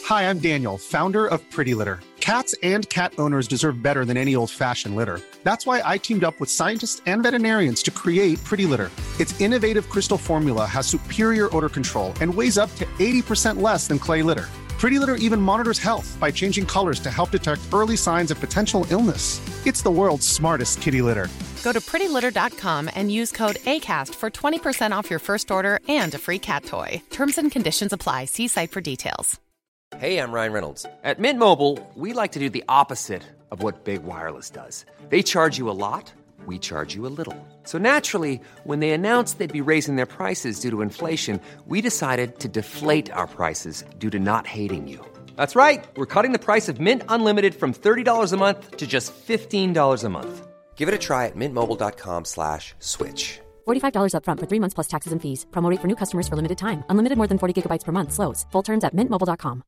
Hi, I'm Daniel, founder of Pretty Litter. Cats and cat owners deserve better than any old-fashioned litter. That's why I teamed up with scientists and veterinarians to create Pretty Litter. Its innovative crystal formula has superior odor control and weighs up to 80% less than clay litter. Pretty Litter even monitors health by changing colors to help detect early signs of potential illness. It's the world's smartest kitty litter. Go to prettylitter.com and use code ACAST for 20% off your first order and a free cat toy. Terms and conditions apply. See site for details. Hey, I'm Ryan Reynolds. At Mint Mobile, we like to do the opposite of what Big Wireless does. They charge you a lot, we charge you a little. So naturally, when they announced they'd be raising their prices due to inflation, we decided to deflate our prices due to not hating you. That's right. We're cutting the price of Mint Unlimited from $30 a month to just $15 a month. Give it a try at mintmobile.com/switch. $45 up front for 3 months plus taxes and fees. Promo rate for new customers for limited time. Unlimited more than 40 gigabytes per month. Slows full terms at mintmobile.com.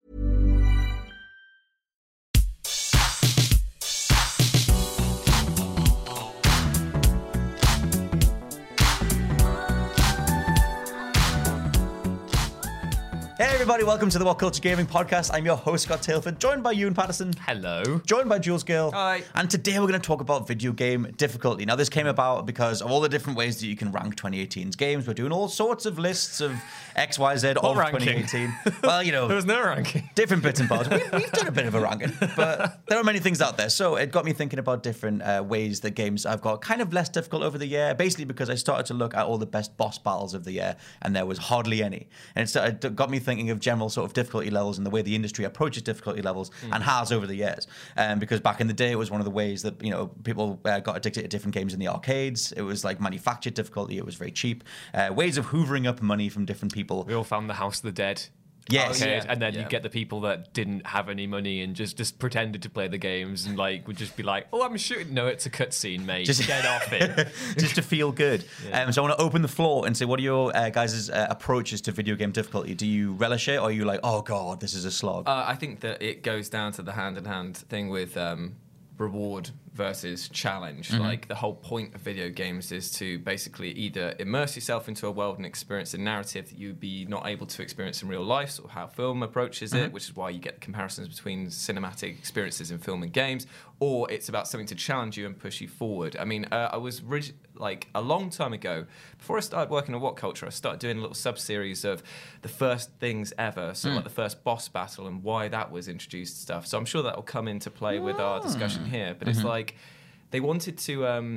Hey everybody, welcome to the What Culture Gaming Podcast. I'm your host, Scott Tailford, joined by Ewan Patterson. Hello. Joined by Jules Gill. Hi. And today we're going to talk about video game difficulty. Now, this came about because of all the different ways that you can rank 2018's games. We're doing all sorts of lists of X, Y, Z of ranking? 2018. Well, you know, There was no ranking. different bits and bobs. We've done a bit of a ranking, but there are many things out there. So it got me thinking about different ways that games I've got kind of less difficult over the year, basically because I started to look at all the best boss battles of the year, and there was hardly any. And it got me thinking of general sort of difficulty levels and the way the industry approaches difficulty levels and has over the years. Because back in the day, it was one of the ways that, you know, people got addicted to different games in the arcades. It was like manufactured difficulty. It was very cheap. Ways of hoovering up money from different people. We all found the House of the Dead. Yes. Arcade, and then you get the people that didn't have any money and just pretended to play the games and like would just be like, "Oh, I'm shooting." No, it's a cutscene, mate. Just get off it. Just to feel good. Yeah. So I want to open the floor and say, what are your guys' approaches to video game difficulty? Do you relish it, or are you like, oh god, this is a slog? I think that it goes down to the hand-in-hand thing with reward versus challenge. Like, the whole point of video games is to basically either immerse yourself into a world and experience a narrative that you'd be not able to experience in real life, sort of how film approaches it, which is why you get comparisons between cinematic experiences in film and games, or it's about something to challenge you and push you forward. I mean, I was like a long time ago, before I started working on What Culture, I started doing a little sub-series of the first things ever, so like the first boss battle and why that was introduced stuff. So I'm sure that will come into play with our discussion here, but it's like they wanted to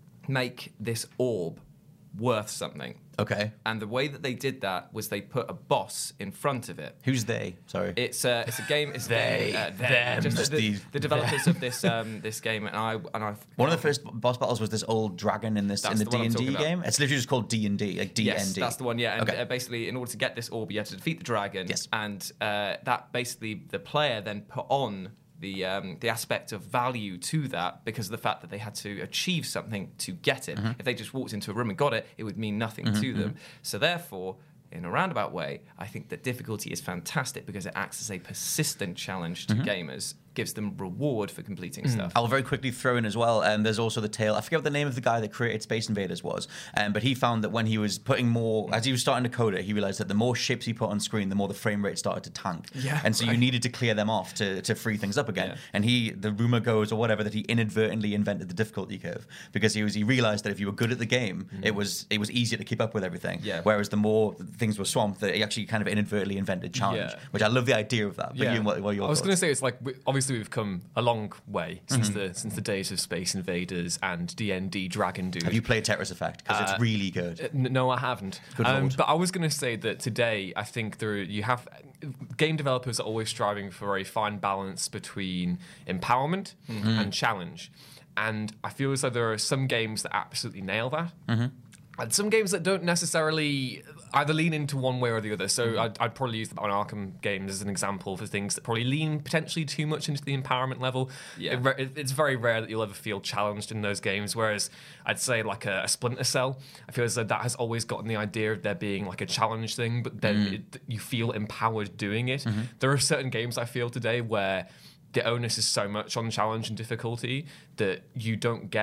make this orb worth something. Okay. And the way that they did that was they put a boss in front of it. Who's they? Sorry. It's a game. It's them. Just the developers of this this game, and I One of the first boss battles was this old dragon in the the one I'm D&D talking about. game. It's literally just called D&D, like D&D. Yes, that's the one. Yeah, and Okay. basically, in order to get this orb, you had to defeat the dragon. Yes. And that basically the player then put on the aspect of value to that because of the fact that they had to achieve something to get it. If they just walked into a room and got it, it would mean nothing to them. So therefore, in a roundabout way, I think that difficulty is fantastic because it acts as a persistent challenge to gamers, gives them reward for completing stuff. I'll very quickly throw in as well, there's also the tale, I forget what the name of the guy that created Space Invaders was, but he found that when he was putting more, as he was starting to code it, he realized that the more ships he put on screen, the more the frame rate started to tank. Yeah, and so you needed to clear them off to free things up again. Yeah. And the rumor goes, or whatever, that he inadvertently invented the difficulty curve because he realized that if you were good at the game, it was easier to keep up with everything. Yeah. Whereas the more things were swamped, that he actually kind of inadvertently invented challenge, which I love the idea of that. But Yeah. Ian, what are your I was thoughts? going to say it's like obviously we've come a long way since the days of Space Invaders and D&D Dragon Dude. Have you played Tetris Effect? Because it's really good. No, I haven't. Good lord. But I was going to say that today, I think game developers are always striving for a fine balance between empowerment and challenge. And I feel as though there are some games that absolutely nail that. And some games that don't necessarily either lean into one way or the other. So I'd probably use the Arkham games as an example for things that probably lean potentially too much into the empowerment level. Yeah. It's very rare that you'll ever feel challenged in those games, whereas I'd say like a Splinter Cell, I feel as though that has always gotten the idea of there being like a challenge thing, but then you feel empowered doing it. There are certain games I feel today where the onus is so much on challenge and difficulty that you don't get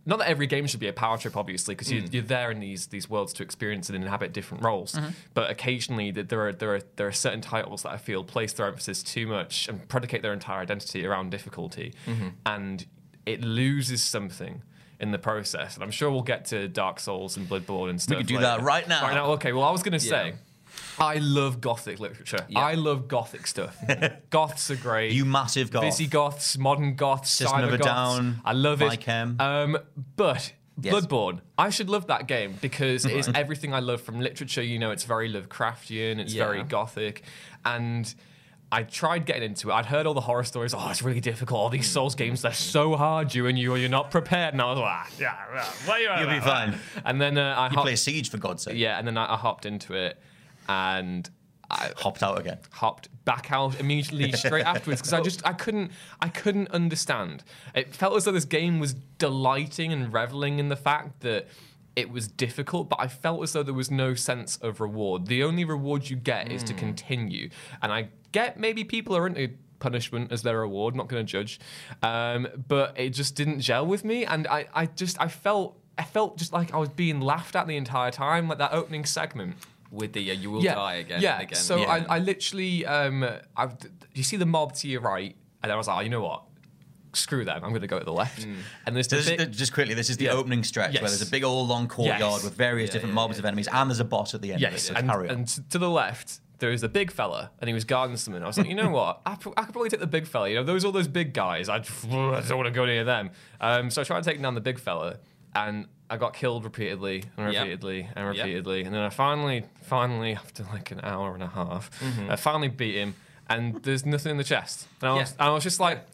not that every game should be a power trip, obviously, because you're there in these worlds to experience and inhabit different roles. But occasionally, there are certain titles that I feel place their emphasis too much and predicate their entire identity around difficulty, and it loses something in the process. And I'm sure we'll get to Dark Souls and Bloodborne and stuff. We could do later. that right now. Right now, okay. Well, I was going to say, I love Gothic literature. Yeah. I love Gothic stuff. Goths are great. You massive goth. Visigoths, modern Goths, System of a Cybergoths. Down, I love it. Vychem. But Yes. Bloodborne, I should love that game because it is everything I love from literature. You know, it's very Lovecraftian, it's very Gothic, and I tried getting into it. I'd heard all the horror stories. Oh, it's really difficult. All these Souls games, they're so hard. You're not prepared. And I was like, You'll be fine. And then I You play Siege, for God's sake. yeah, and then I hopped into it, and I Hopped out again. hopped back out immediately straight afterwards because I couldn't understand. It felt as though this game was delighting and reveling in the fact that it was difficult, but I felt as though there was no sense of reward. The only reward you get is to continue. And I get maybe people are into punishment as their reward, not going to judge. But it just didn't gel with me. And I felt just like I was being laughed at the entire time, like that opening segment. With the you will die again and again. So I literally, you see the mob to your right, and I was like, oh, you know what? Screw them. I'm going to go to the left. And there's Just quickly, this is the opening stretch where there's a big old long courtyard with various different mobs of enemies, and there's a boss at the end of it. So carry on. And to the left, there is a big fella, and he was guarding someone. I was like, you know what? I could probably take the big fella. You know, all those big guys. I don't want to go near them. So I tried to take down the big fella, and I got killed repeatedly and repeatedly and repeatedly. And then I finally, after like an hour and a half, I finally beat him, and there's nothing in the chest. And I was just like,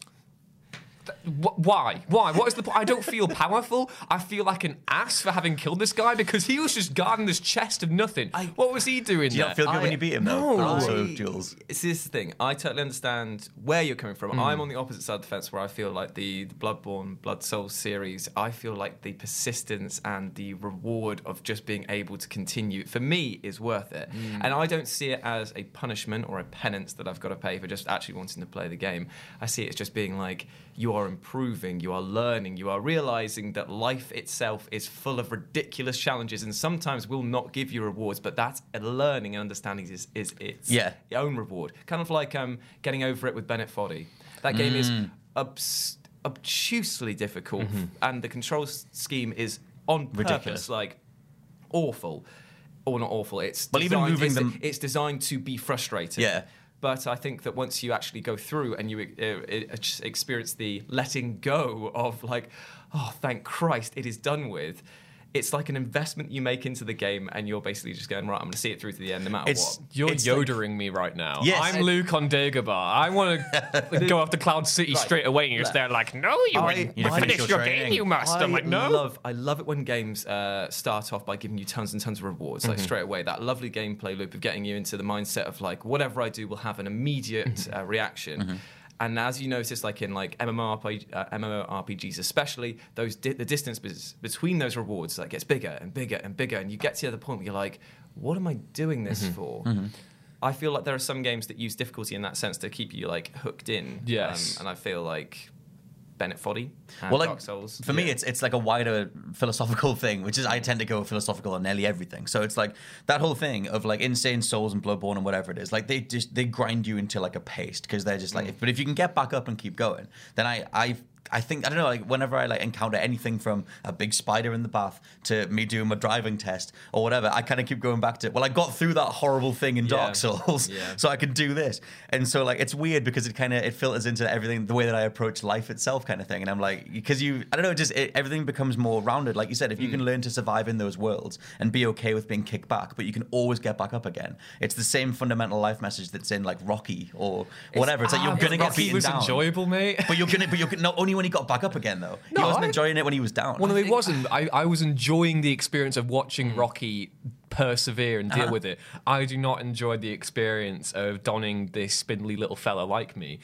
why? What is the point? I don't feel powerful. I feel like an ass for having killed this guy because he was just guarding this chest of nothing. What was he doing Do you there? not feel good when you beat him, though? Also, Jules. It's this thing. I totally understand where you're coming from. I'm on the opposite side of the fence where I feel like the Bloodborne, Blood Souls series, I feel like the persistence and the reward of just being able to continue, for me, is worth it. And I don't see it as a punishment or a penance that I've got to pay for just actually wanting to play the game. I see it as just being like, you are improving, you are learning, you are realizing that life itself is full of ridiculous challenges and sometimes will not give you rewards, but that learning and understanding is its own reward. Kind of like getting over it with Bennett Foddy. That game is obtusely difficult, and the control scheme is on purpose, ridiculous, like awful. Or not awful, it's even moving them... It's designed to be frustrating. Yeah. But I think that once you actually go through and you experience the letting go of like, oh, thank Christ, it is done with, it's like an investment you make into the game, and you're basically just going, right, I'm going to see it through to the end no matter what. You're Yodering me right now. Yes. I'm Luke on Dagobah. I want to go off to Cloud City straight away, and you're just there like, no, you wouldn't finish your game, you must. I'm like, no. I love it when games start off by giving you tons and tons of rewards, like straight away. That lovely gameplay loop of getting you into the mindset of like, whatever I do will have an immediate reaction. And as you notice, like in like MMORPGs especially, the distance between those rewards like gets bigger and bigger and bigger, and you get to the other point where you're like, what am I doing this for? I feel like there are some games that use difficulty in that sense to keep you like hooked in. Yes. And I feel like Bennett Foddy and Well, like, Dark Souls. for me, it's like a wider philosophical thing, which is I tend to go philosophical on nearly everything. So it's like that whole thing of like Insane Souls and Bloodborne and whatever it is. Like they grind you into like a paste because they're just like. But if you can get back up and keep going, then I think, I don't know, like whenever I like encounter anything from a big spider in the bath to me doing my driving test or whatever, I kind of keep going back to, well, I got through that horrible thing in Dark Souls, so I can do this. And so like, it's weird because it filters into everything, the way that I approach life itself kind of thing. And I'm like, because I don't know, everything becomes more rounded. Like you said, if you can learn to survive in those worlds and be okay with being kicked back, but you can always get back up again. It's the same fundamental life message that's in like Rocky or whatever. It's like, you're going to get beaten down. Rocky was enjoyable, mate. But you're not only when he got back up again, though. He wasn't enjoying it when he was down. Well, no, it wasn't. I was enjoying the experience of watching Rocky persevere and deal with it. I do not enjoy the experience of donning this spindly little fella like me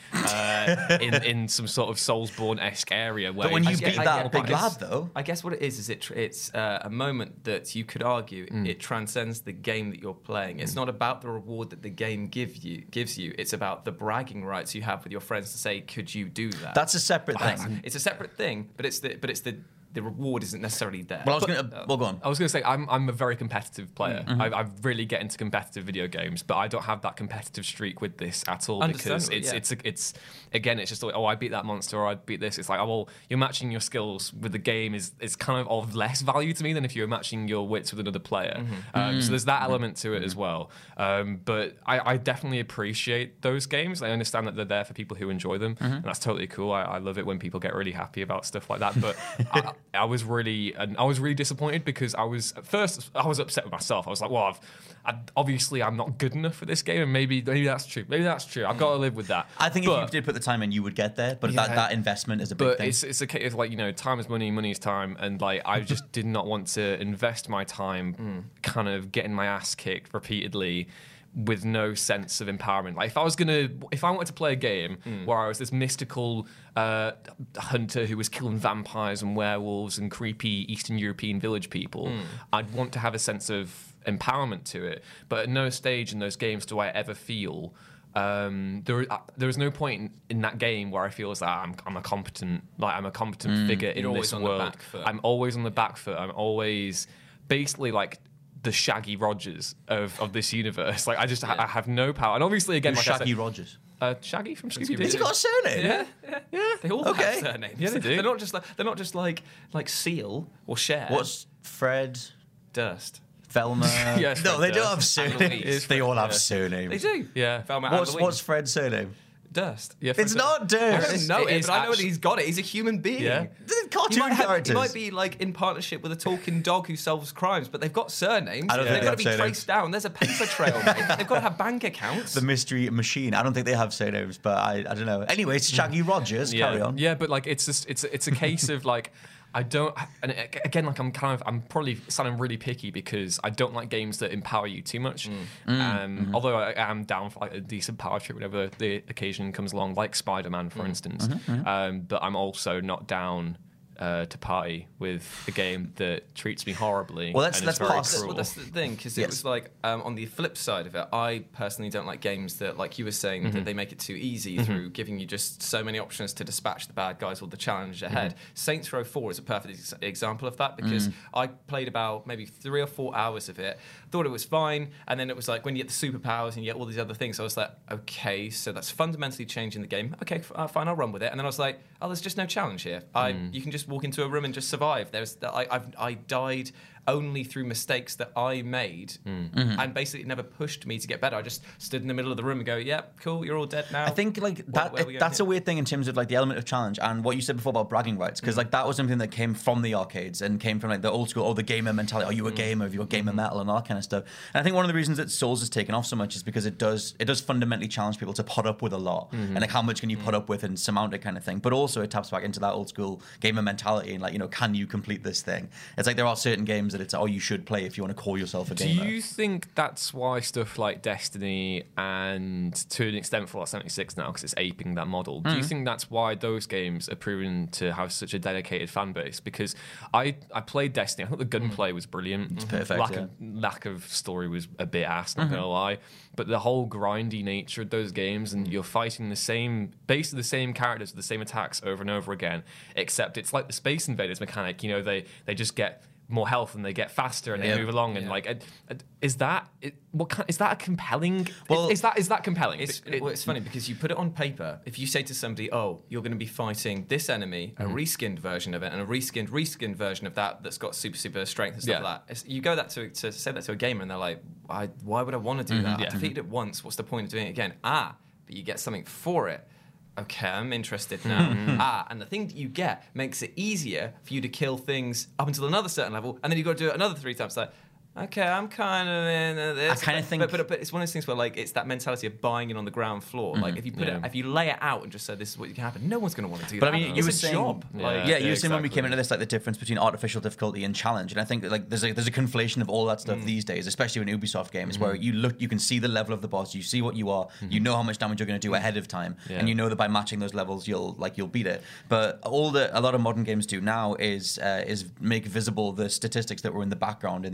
in some sort of Soulsborne-esque area. Where But when you beat that big lad, though... I guess what it is it's a moment that you could argue it transcends the game that you're playing. It's not about the reward that the game gives you. It's about the bragging rights you have with your friends to say, could you do that? That's a separate thing. It's a separate thing, but it's the the reward isn't necessarily there. Well, go on. I was going to say I'm a very competitive player. I really get into competitive video games, but I don't have that competitive streak with this at all because it's again, it's just like, oh, I beat that monster or I beat this. It's like, oh, well, you're matching your skills with the game is kind of less value to me than if you're matching your wits with another player. So there's that element to it as well. But I definitely appreciate those games. I understand that they're there for people who enjoy them, and that's totally cool. I love it when people get really happy about stuff like that. But I was really disappointed because I was upset with myself. I was like, well, obviously I'm not good enough for this game, and maybe that's true. Maybe that's true. I've got to live with that. I think if you did put the time in, you would get there. But that investment is a big thing. It's a case of like, time is money, money is time, and like I just did not want to invest my time kind of getting my ass kicked repeatedly with no sense of empowerment. Like if I wanted to play a game where I was this mystical hunter who was killing vampires and werewolves and creepy Eastern European village people, I'd want to have a sense of empowerment to it. But at no stage in those games do I ever feel there is no point in that game where I feel as I'm a competent figure in this world. I'm always on the back foot. I'm always basically like the Shaggy Rogers of this universe. Like I have no power. And obviously again, like Shaggy Rogers. Shaggy from Scooby-Doo. Has he got a surname? Yeah. They all have surnames. Yeah, they do. They're not just like Seal or Cher. What's Fred? Durst. Velma? Yes, no, Fred they don't Durst. have surnames. They all have surnames. They do. Yeah. Velma What's Fred's surname? Durst. Yeah, It's not I Durst. don't know it, is but I know that he's got it. He's a human being. Yeah. Cartoon characters. He might be like in partnership with a talking dog who solves crimes, but they've got surnames. I don't think They've they got to have be surnames. traced down. There's a paper trail, mate. They've got to have bank accounts. The Mystery Machine. I don't think they have surnames, but I don't know. Anyway, it's Shaggy Rogers. Yeah. Carry on. Yeah, but like it's a case of like I don't, and again, like I'm probably sounding really picky because I don't like games that empower you too much. Although I am down for like a decent power trip whenever the occasion comes along, like Spider-Man, for instance. But I'm also not down to party with a game that treats me horribly. Well, that's that's cruel. Well, that's the thing, because it was like on the flip side of it, I personally don't like games that, like you were saying, that they make it too easy through giving you just so many options to dispatch the bad guys or the challenge ahead. Saints Row 4 is a perfect example of that because I played about maybe 3 or 4 hours of it, thought it was fine, and then it was like when you get the superpowers and you get all these other things, I was like, okay, so that's fundamentally changing the game. Okay, fine, I'll run with it. And then I was like, oh, there's just no challenge here. You can just walk into a room and just survive. I died only through mistakes that I made, and basically it never pushed me to get better. I just stood in the middle of the room and go, "Yeah, cool, you're all dead now." I think like that's a weird thing in terms of like the element of challenge and what you said before about bragging rights, because like that was something that came from the arcades and came from like the old school, the gamer mentality. Are you a gamer? Have you got gamer metal and all that kind of stuff? And I think one of the reasons that Souls has taken off so much is because it does fundamentally challenge people to put up with a lot, and like how much can you put up with and surmount it kind of thing. But also it taps back into that old school gamer mentality and like, can you complete this thing? It's like there are certain games that it's you should play if you want to call yourself a gamer. Do you think that's why stuff like Destiny and to an extent Fallout 76 now, because it's aping that model, do you think that's why those games are proven to have such a dedicated fan base? Because I played Destiny. I thought the gunplay was brilliant. It's perfect. Lack of story was a bit ass, not gonna lie. But the whole grindy nature of those games, and you're fighting basically the same characters with the same attacks over and over again, except it's like the Space Invaders mechanic. They just get more health and they get faster and they move along and is that a compelling? Well, is that compelling? It's funny because you put it on paper. If you say to somebody, "Oh, you're going to be fighting this enemy, a reskinned version of it, and a reskinned version of that's got super strength and stuff like that," you go to say that to a gamer and they're like, "Why would I want to do that? I defeated it once. What's the point of doing it again?" But you get something for it. Okay, I'm interested now. And the thing that you get makes it easier for you to kill things up until another certain level, and then you've got to do it another 3 times. Like, okay, I'm kind of in this. I kind of think, but it's one of those things where like it's that mentality of buying it on the ground floor. Like if you if you lay it out and just say this is what can happen, no one's going to want to do that. But I mean, you were saying, job. you were saying when we came into this, like the difference between artificial difficulty and challenge, and I think that, like there's a conflation of all that stuff these days, especially in Ubisoft games, where you can see the level of the boss, you see what you are, you know how much damage you're going to do ahead of time, and you know that by matching those levels, you'll beat it. But a lot of modern games do now is make visible the statistics that were in the background in the SDR.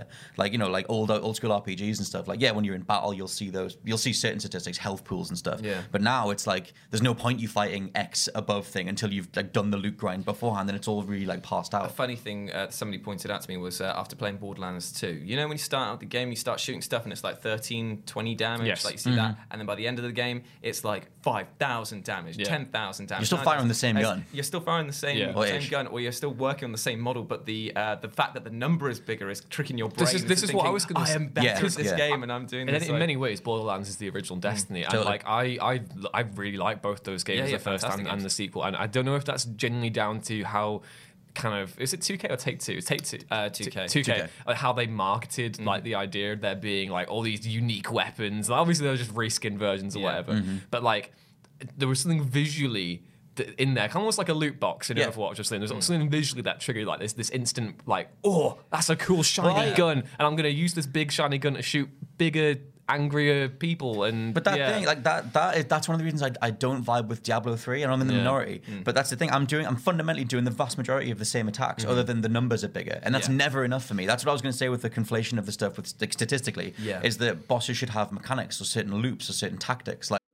Like, you know, like old school RPGs and stuff. Like, yeah, when you're in battle, you'll see certain statistics, health pools and stuff. Yeah. But now it's like there's no point you fighting X above thing until you've like done the loot grind beforehand, and it's all really like passed out. A funny thing somebody pointed out to me was after playing Borderlands 2, you know, when you start out the game, you start shooting stuff and it's like 13, 20 damage. Yes. Like you see that, and then by the end of the game, it's like 5,000 damage, 10,000 damage. You're still firing the same gun. You're still firing the same gun, or you're still working on the same model, but the fact that the number is bigger is tricking your brain. This is what I was going to say. I am better at this game, and I'm doing this. In many ways, Borderlands is the original Destiny, and like I really like both those games, the first and the sequel, and I don't know if that's genuinely down to how kind of, is it 2K or Take-Two? It's Take-Two. 2K. Like how they marketed like the idea of there being like all these unique weapons. Like, obviously, they're just reskin versions or whatever, but like there was something visually in there, kind of almost like a loot box in Overwatch. Just there's something visually that triggered like this instant like, oh, that's a cool shiny gun, and I'm going to use this big shiny gun to shoot bigger, angrier people. And but that thing, like that's one of the reasons I don't vibe with Diablo 3, and I'm in the minority. But that's the thing, I'm fundamentally doing the vast majority of the same attacks, other than the numbers are bigger, and that's never enough for me. That's what I was going to say with the conflation of the stuff with like, statistically, is that bosses should have mechanics or certain loops or certain tactics. Like,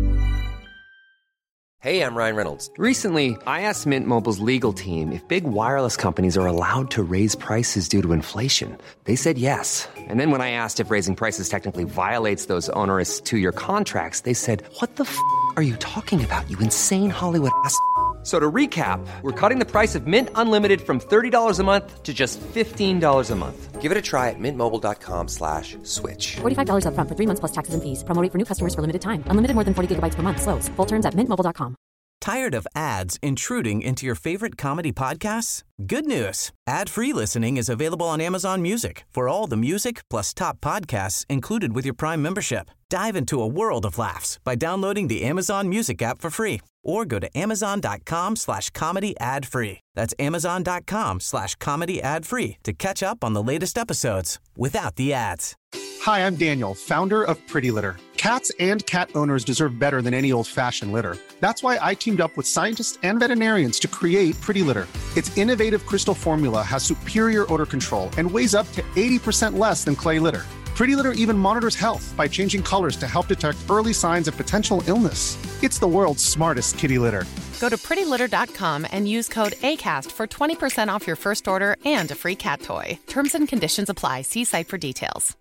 Hey, I'm Ryan Reynolds. Recently, I asked Mint Mobile's legal team if big wireless companies are allowed to raise prices due to inflation. They said yes. And then when I asked if raising prices technically violates those onerous two-year contracts, they said, "What the f*** are you talking about, you insane Hollywood ass?" So to recap, we're cutting the price of Mint Unlimited from $30 a month to just $15 a month. Give it a try at mintmobile.com/switch. $45 up front for 3 months plus taxes and fees. Promo rate for new customers for limited time. Unlimited more than 40 gigabytes per month. Slows full terms at mintmobile.com. Tired of ads intruding into your favorite comedy podcasts? Good news. Ad-free listening is available on Amazon Music for all the music plus top podcasts included with your Prime membership. Dive into a world of laughs by downloading the Amazon Music app for free or go to amazon.com/comedy ad-free. That's amazon.com/comedy ad-free to catch up on the latest episodes without the ads. Hi, I'm Daniel, founder of Pretty Litter. Cats and cat owners deserve better than any old-fashioned litter. That's why I teamed up with scientists and veterinarians to create Pretty Litter. Its innovative crystal formula has superior odor control and weighs up to 80% less than clay litter. Pretty Litter even monitors health by changing colors to help detect early signs of potential illness. It's the world's smartest kitty litter. Go to prettylitter.com and use code ACAST for 20% off your first order and a free cat toy. Terms and conditions apply. See site for details.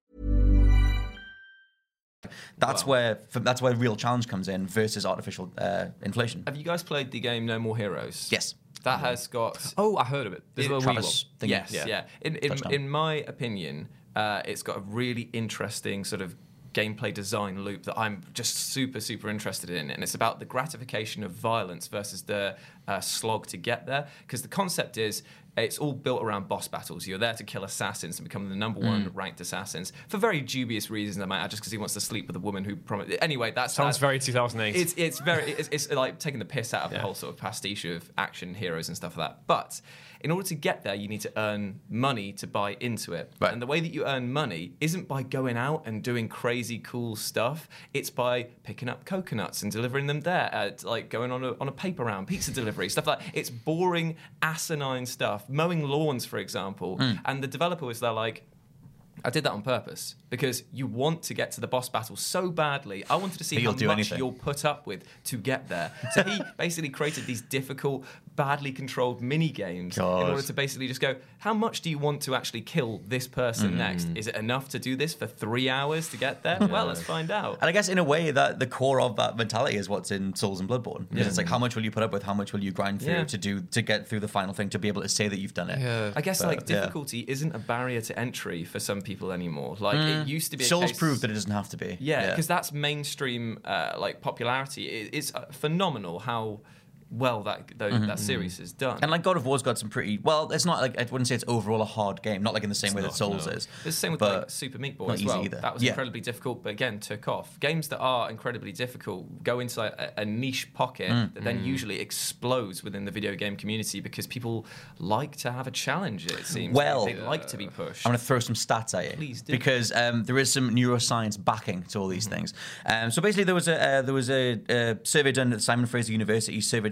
that's where the real challenge comes in versus artificial inflation. Have you guys played the game No More Heroes? Yes. That has got... Oh, I heard of it. There's a Wii Travis one. thing. Yes, yeah. In my opinion, it's got a really interesting sort of gameplay design loop that I'm just super, super interested in. And it's about the gratification of violence versus the slog to get there. Because the concept is, it's all built around boss battles. You're there to kill assassins and become the number one ranked assassins for very dubious reasons. I might add, just because he wants to sleep with a woman who promised. Anyway, that Sounds very 2008. It's like taking the piss out of the whole sort of pastiche of action heroes and stuff like that. But in order to get there, you need to earn money to buy into it. Right. And the way that you earn money isn't by going out and doing crazy cool stuff. It's by picking up coconuts and delivering them there, like going on a paper round, pizza delivery, stuff like that. It's boring, asinine stuff. Mowing lawns, for example. And the developer was there like, I did that on purpose because you want to get to the boss battle so badly. I wanted to see how much you'll put up with to get there. So he basically created these difficult, badly controlled mini games in order to basically just go, how much do you want to actually kill this person next? Is it enough to do this for 3 hours to get there? Well, let's find out. And I guess in a way that the core of that mentality is what's in Souls and Bloodborne. Because it's like, how much will you put up with? How much will you grind through to get through the final thing, to be able to say that you've done it? Yeah. I guess difficulty isn't a barrier to entry for some people anymore. Like it used to be. Souls proved that it doesn't have to be. Yeah, because that's mainstream popularity. It's phenomenal how well that series is done. And like God of War's got some pretty, well, it's not like, I wouldn't say it's overall a hard game, not like in the same way that Souls is. It's the same with like Super Meat Boy as well. Either. That was incredibly difficult, but again took off. Games that are incredibly difficult go into like a niche pocket that then usually explodes within the video game community because people like to have a challenge, it seems. Well, they like to be pushed. I'm going to throw some stats at you. Please do. Because there is some neuroscience backing to all these things. So basically there was a survey done at Simon Fraser University, surveyed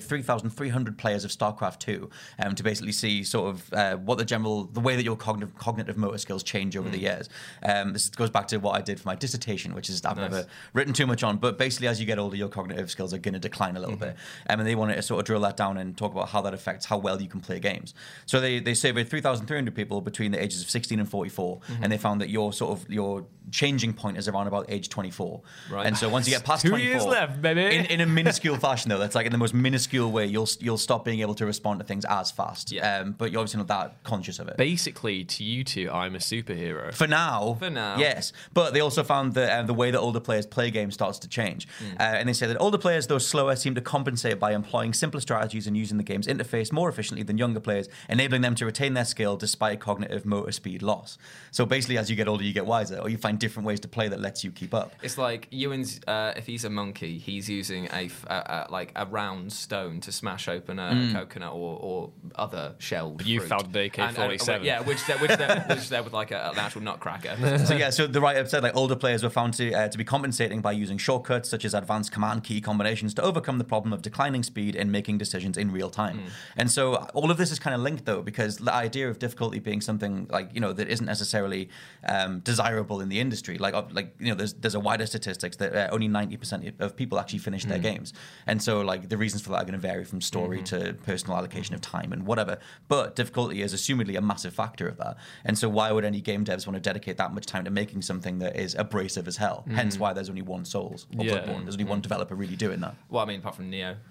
3,300 players of StarCraft 2 to basically see sort of what the way that your cognitive motor skills change over the years. This goes back to what I did for my dissertation, which is I've never written too much on, but basically as you get older, your cognitive skills are going to decline a little bit. And they wanted to sort of drill that down and talk about how that affects how well you can play games. So they surveyed 3,300 people between the ages of 16 and 44, and they found that your changing point is around about age 24. Right. And so once you get past 24, 2 years left, baby. In a minuscule fashion, though, that's like in the most minuscule way, you'll stop being able to respond to things as fast. Yeah. But you're obviously not that conscious of it. Basically, to you two, I'm a superhero. For now. Yes. But they also found that the way that older players play games starts to change. And they say that older players, though slower, seem to compensate by employing simpler strategies and using the game's interface more efficiently than younger players, enabling them to retain their skill despite cognitive motor speed loss. So basically, as you get older, you get wiser, or you find different ways to play that lets you keep up. It's like Ewan's, if he's a monkey, he's using a round stone to smash open a coconut or other shelled You fruit. found the AK-47. Yeah, which there with like an actual nutcracker. So the writer said like older players were found to be compensating by using shortcuts such as advanced command key combinations to overcome the problem of declining speed and making decisions in real time. And so all of this is kind of linked though, because the idea of difficulty being something like that isn't necessarily desirable in the industry. There's a wider statistics that only 90% of people actually finish their games, and so like the reasons for that are going to vary from story to personal allocation of time and whatever. But difficulty is assumedly a massive factor of that, and so why would any game devs want to dedicate that much time to making something that is abrasive as hell? Hence why there's only one Souls or Bloodborne. There's only one developer really doing that. Well, I mean, apart from Neo.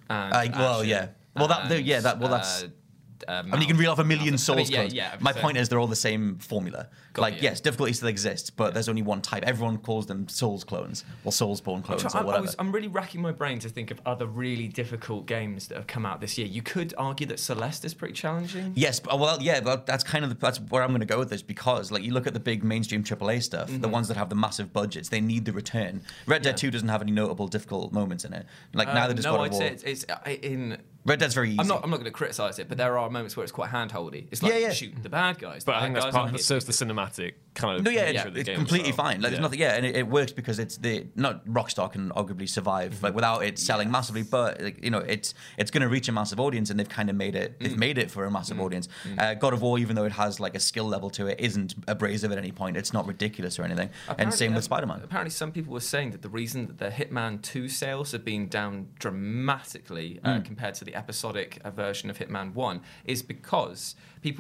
I mean, you can reel off a million Souls codes. My so point is they're all the same formula. Yes, difficulty still exists, but there's only one type. Everyone calls them Souls clones or Soulsborne clones or whatever. I'm really racking my brain to think of other really difficult games that have come out this year. You could argue that Celeste is pretty challenging. Yes, but that's kind of that's where I'm going to go with this, because like you look at the big mainstream AAA stuff, the ones that have the massive budgets, they need the return. Red Dead 2 doesn't have any notable difficult moments in it. Neither does God of War. It's in. Red Dead's very easy. I'm not going to criticize it, but there are moments where it's quite handholdy. It's like shoot the bad guys. But I think that's part that serves the cinematic kind of nature of the it's game. Completely fine. There's nothing. And it works because it's not Rockstar can arguably survive without it selling massively, but it's going to reach a massive audience, and they've kind of made it. They've made it for a massive audience. God of War, even though it has like a skill level to it, isn't abrasive at any point. It's not ridiculous or anything. And same with Spider-Man. Apparently, some people were saying that the reason that the Hitman 2 sales have been down dramatically compared to the episodic version of Hitman 1 is because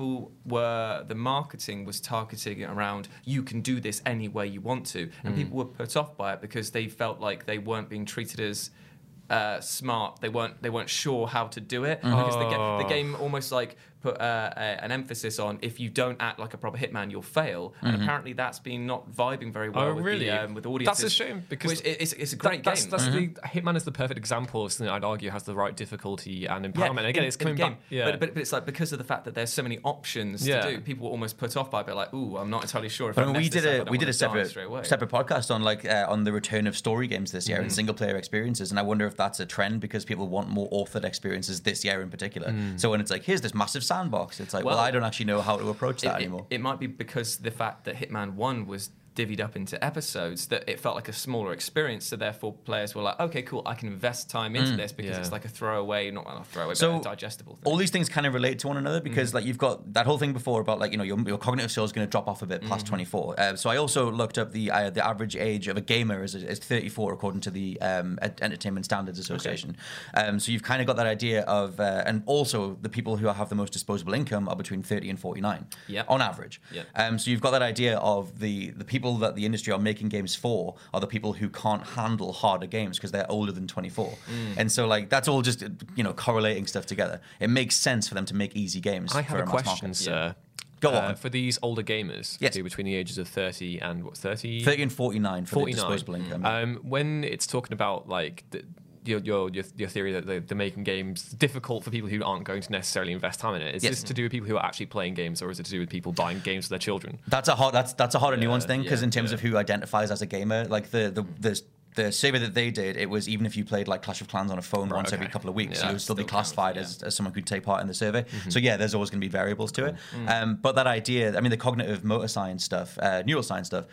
the marketing was targeting around you can do this any way you want to, and people were put off by it because they felt like they weren't being treated as smart. They weren't sure how to do it because the game almost like put an emphasis on if you don't act like a proper hitman, you'll fail. And apparently that's been not vibing very well with audiences. That's a shame because it's a great game. Hitman is the perfect example of something I'd argue has the right difficulty and empowerment. Again, it's coming back. But it's like because of the fact that there's so many options to do, people were almost put off by it. Like, ooh, I'm not entirely sure if we did a separate podcast on on the return of story games this year and single player experiences, and I wonder if that's a trend because people want more authored experiences this year in particular. So when it's like, here's this massive sandbox, it's like, well, I don't actually know how to approach that anymore. It might be because the fact that Hitman 1 was divvied up into episodes that it felt like a smaller experience, so therefore players were like, okay, cool, I can invest time into this because it's like a throwaway, not a throwaway, but a digestible thing. All these things kind of relate to one another because like you've got that whole thing before about like your cognitive skill is going to drop off a bit past 24. So I also looked up the average age of a gamer is 34 according to the Entertainment Standards Association. So you've kind of got that idea of and also the people who have the most disposable income are between 30 and 49 on average. So you've got that idea of the people that the industry are making games for are the people who can't handle harder games because they're older than 24. And so like that's all just correlating stuff together. It makes sense for them to make easy games. I have a question, sir. Go on. For these older gamers, between the ages of 30 and 30 and 49 for the disposable income. When it's talking about like your theory that they're making games difficult for people who aren't going to necessarily invest time in it. Is this to do with people who are actually playing games, or is it to do with people buying games for their children? That's a harder nuance thing because in terms of who identifies as a gamer, like the the survey that they did, it was even if you played like Clash of Clans on a phone once every couple of weeks, you would still be classified as someone who could take part in the survey. So yeah, there's always going to be variables to it. But that idea, I mean, the cognitive motor science stuff, neuroscience stuff,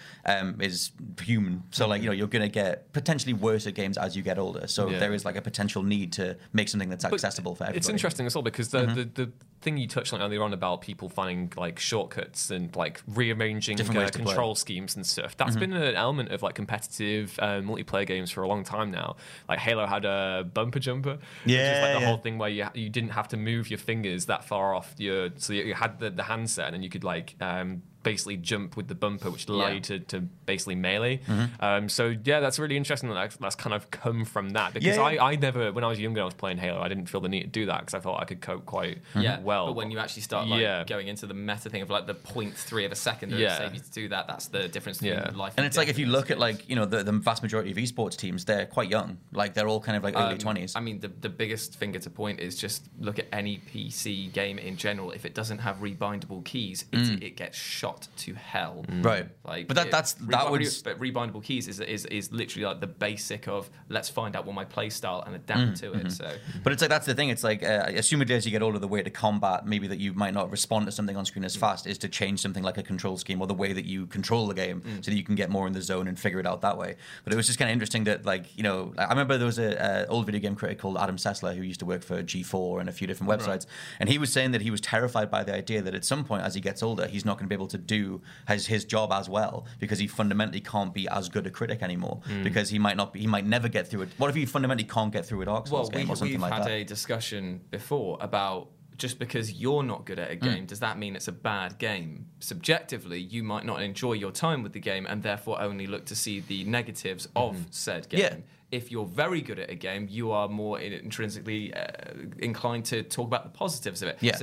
is human. So like, you're going to get potentially worse at games as you get older. So there is like a potential need to make something that's accessible for everybody. It's interesting as well because the thing you touched on earlier on about people finding like shortcuts and like rearranging control schemes and stuff. That's been an element of like competitive multiplayer games for a long time now. Like Halo had a bumper jumper, which is like the whole thing where you didn't have to move your fingers that far off so you had the handset and then you could like basically jump with the bumper, which allowed you to basically melee. So yeah, that's really interesting that's kind of come from that because I never, when I was younger, I was playing Halo, I didn't feel the need to do that because I thought I could cope quite well. But when you actually start going into the meta thing of like the 0.3 of a second that save you to do that, that's the difference between life and it's like if you look at like the vast majority of esports teams, they're quite young, like they're all kind of like early 20s. I mean, the biggest finger to point is just look at any PC game in general. If it doesn't have rebindable keys, it gets shot to hell. Right. Like, but that would. But rebindable keys is literally like the basic of let's find out what my play style and adapt to it. So, but it's like that's the thing. It's like assumedly as you get older, the way to combat maybe that you might not respond to something on screen as fast is to change something like a control scheme or the way that you control the game so that you can get more in the zone and figure it out that way. But it was just kind of interesting that I remember there was a old video game critic called Adam Sessler who used to work for G4 and a few different websites, and he was saying that he was terrified by the idea that at some point as he gets older, he's not going to be able to do his job as well because he fundamentally can't be as good a critic anymore because he might never get through it. What if he fundamentally can't get through a Dark Souls game or something like that? We've had a discussion before about just because you're not good at a game, does that mean it's a bad game? Subjectively, you might not enjoy your time with the game and therefore only look to see the negatives of said game. Yeah. If you're very good at a game, you are more intrinsically inclined to talk about the positives of it. Yeah. So,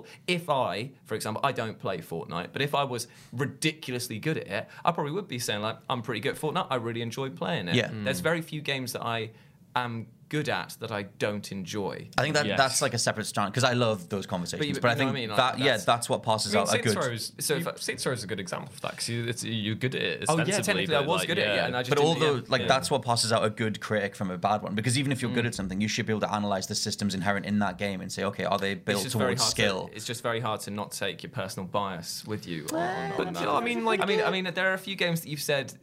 for example, I don't play Fortnite, but if I was ridiculously good at it, I probably would be saying, like, I'm pretty good at Fortnite, I really enjoy playing it. Yeah. There's very few games that I am good at that I don't enjoy. I think that's like a separate strand because I love those conversations. But I think that's what passes out a good. Saints Row is a good example for that because you're good at it. Oh yeah, technically I was good at it. Yeah, and I just that's what passes out a good critic from a bad one because even if you're good at something, you should be able to analyze the systems inherent in that game and say, okay, are they built towards skill? It's just very hard to not take your personal bias with you. I mean, there are a few games that you've said.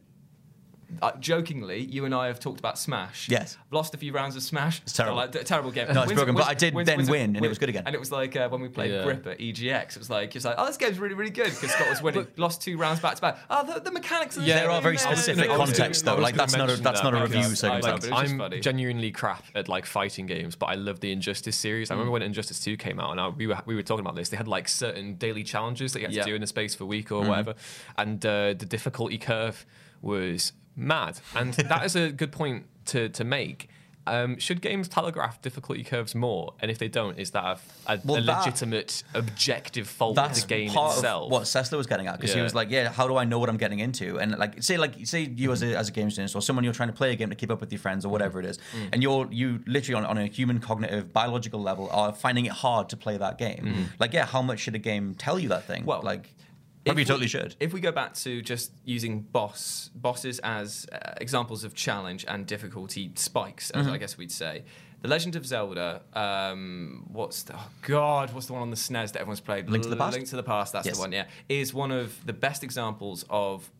Jokingly, you and I have talked about Smash. Yes. I've lost a few rounds of Smash. It's terrible. Terrible game. No, it's broken, but I did win, and it was good again. And it was like when we played Grip at EGX, it was like, oh, this game's really, really good because Scott was winning. Lost 2 rounds back to back. Oh, the mechanics are there are very specific context, though. Like, that's not a review segment. I'm genuinely crap at, like, fighting games, but I love the Injustice series. I remember when Injustice 2 came out, and we were talking about this. They had, like, certain daily challenges that you had to do in the space for a week or whatever, and the difficulty curve was mad, and that is a good point to make. Should games telegraph difficulty curves more? And if they don't, is that a legitimate, objective fault of the game itself? Of what Sessler was getting at, because he was like, how do I know what I'm getting into? And say you as a game student or someone you're trying to play a game to keep up with your friends or whatever it is, and you literally on a human cognitive biological level are finding it hard to play that game. How much should a game tell you that thing? Well, probably totally should. If we go back to just using bosses as examples of challenge and difficulty spikes, as I guess we'd say, The Legend of Zelda. What's the one on the SNES that everyone's played? Link to the Past. Link to the Past. That's the one. Yeah, is one of the best examples of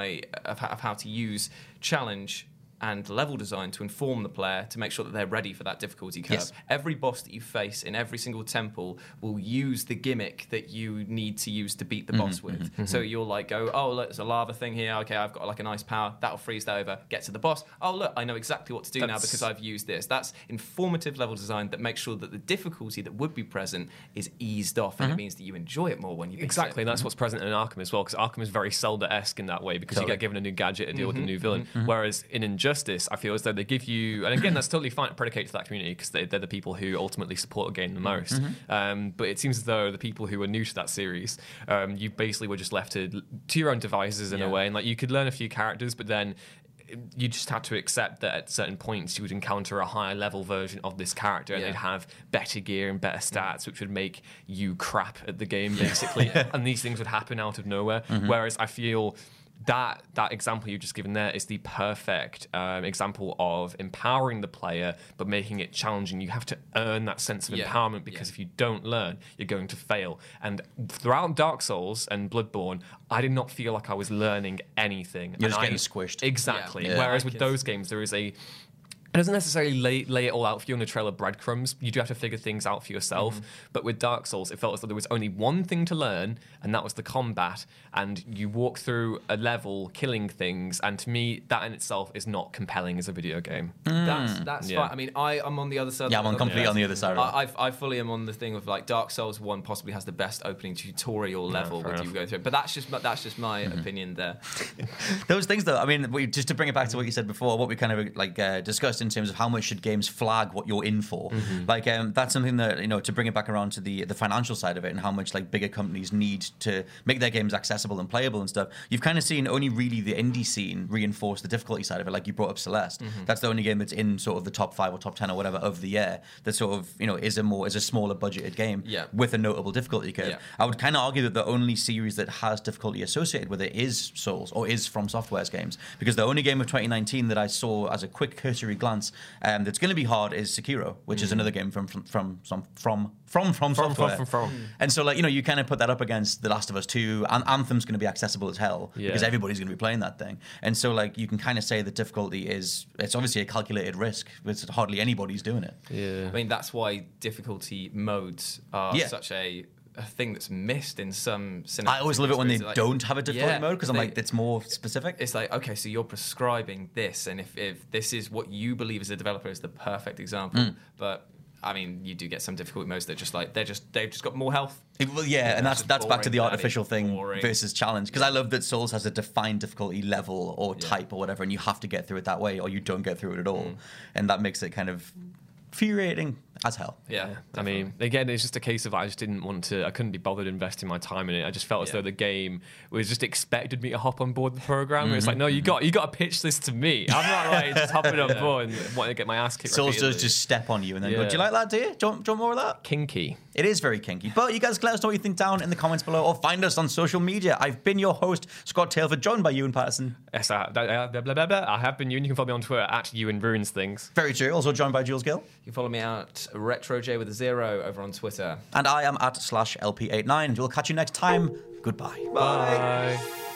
how to use challenge and level design to inform the player to make sure that they're ready for that difficulty curve. Yes. Every boss that you face in every single temple will use the gimmick that you need to use to beat the boss with. So you'll go, look, there's a lava thing here. Okay, I've got like an ice power. That'll freeze that over. Get to the boss. Oh, look, I know exactly what to do now because I've used this. That's informative level design that makes sure that the difficulty that would be present is eased off, and it means that you enjoy it more when you exactly. And that's what's present in Arkham as well, because Arkham is very Zelda-esque in that way because you get given a new gadget to deal with a new villain. Whereas in Injustice, I feel as though they give you, and again, that's totally fine to predicate to that community because they're the people who ultimately support a game the most. But it seems as though the people who were new to that series, you basically were just left to your own devices in a way, and like you could learn a few characters, but then you just had to accept that at certain points you would encounter a higher level version of this character and they'd have better gear and better stats, which would make you crap at the game basically. And these things would happen out of nowhere. Whereas I feel that example you've just given there is the perfect example of empowering the player but making it challenging. You have to earn that sense of empowerment, because if you don't learn, you're going to fail. And throughout Dark Souls and Bloodborne, I did not feel like I was learning anything. You're just getting squished. Exactly. Whereas with those games, there is it doesn't necessarily lay it all out for you on a trail of breadcrumbs. You do have to figure things out for yourself. But with Dark Souls, it felt as though there was only one thing to learn, and that was the combat. And you walk through a level killing things, and to me, that in itself is not compelling as a video game. That's fine. I mean, I'm on the other side. Yeah, I'm completely on the other side. I fully am on the thing of like Dark Souls 1 possibly has the best opening tutorial level with you going through it. But that's just my opinion there. Those things, though, I mean, just to bring it back to what you said before, what we kind of discussed in terms of how much should games flag what you're in for. Like that's something that, you know, to bring it back around to the financial side of it and how much like bigger companies need to make their games accessible and playable and stuff. You've kind of seen only really the indie scene reinforce the difficulty side of it. Like you brought up Celeste. That's the only game that's in sort of the top 5 or top 10 or whatever of the year that sort of, you know, is a smaller budgeted game with a notable difficulty curve. I would kind of argue that the only series that has difficulty associated with it is Souls, or is From Software's games, because the only game of 2019 that I saw as a quick cursory glance that's going to be hard is Sekiro, which is another game from Software. And so, like, you know, you kind of put that up against The Last of Us 2, and Anthem's going to be accessible as hell because everybody's going to be playing that thing. And so, like, you can kind of say the difficulty it's obviously a calculated risk, but hardly anybody's doing it. I mean, that's why difficulty modes are such a thing that's missed in some cinematic. I always love it when they don't have a difficulty mode, because I'm like, it's more specific. It's like, okay, so you're prescribing this, and if this is what you believe as a developer is the perfect example, but I mean, you do get some difficulty modes that just like they've just got more health. And that's back to the artificial thing versus challenge. Because I love that Souls has a defined difficulty level or type or whatever, and you have to get through it that way, or you don't get through it at all, and that makes it kind of infuriating as hell. I mean, again, it's just a case of I couldn't be bothered investing my time in it. I just felt as though the game was just expected me to hop on board the program. It's like, no, you got to pitch this to me. I'm not like just hopping on board and wanting to get my ass kicked. Souls does just step on you and then go, do you like that, do you? Do you want more of that? Kinky. It is very kinky. But you guys let us know what you think down in the comments below, or find us on social media. I've been your host, Scott Tailford, joined by Ewan Patterson. Yes, I have been Ewan. You can follow me on Twitter at Ewan Ruins Things. Very true. Also joined by Jules Gill. You can follow me at RetroJ with a 0 over on Twitter. And I am at /LP89. We'll catch you next time. Goodbye. Bye.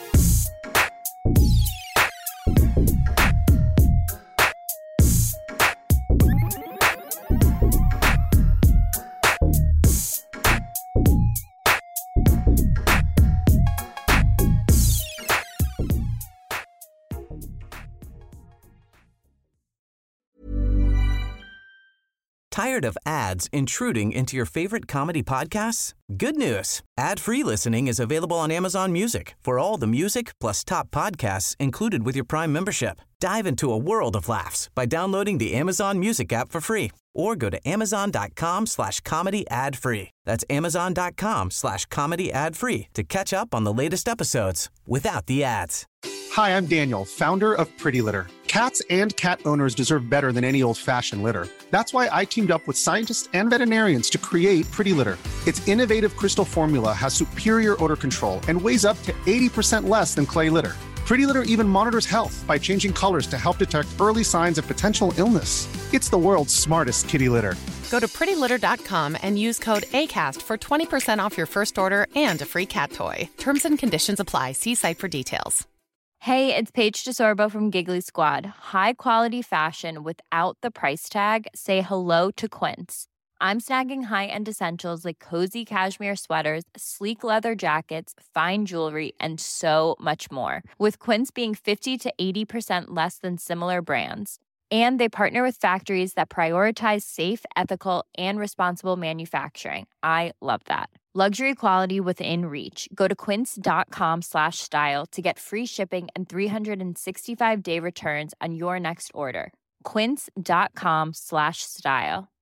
Tired of ads intruding into your favorite comedy podcasts? Good news. Ad-free listening is available on Amazon Music for all the music plus top podcasts included with your Prime membership. Dive into a world of laughs by downloading the Amazon Music app for free, or go to amazon.com/comedy ad-free. That's amazon.com/comedy ad-free to catch up on the latest episodes without the ads. Hi, I'm Daniel, founder of Pretty Litter. Cats and cat owners deserve better than any old-fashioned litter. That's why I teamed up with scientists and veterinarians to create Pretty Litter. Its innovative crystal formula has superior odor control and weighs up to 80% less than clay litter. Pretty Litter even monitors health by changing colors to help detect early signs of potential illness. It's the world's smartest kitty litter. Go to prettylitter.com and use code ACAST for 20% off your first order and a free cat toy. Terms and conditions apply. See site for details. Hey, it's Paige DeSorbo from Giggly Squad. High quality fashion without the price tag. Say hello to Quince. I'm snagging high-end essentials like cozy cashmere sweaters, sleek leather jackets, fine jewelry, and so much more. With Quince being 50 to 80% less than similar brands. And they partner with factories that prioritize safe, ethical, and responsible manufacturing. I love that. Luxury quality within reach. Go to quince.com/style to get free shipping and 365-day returns on your next order. Quince.com/style.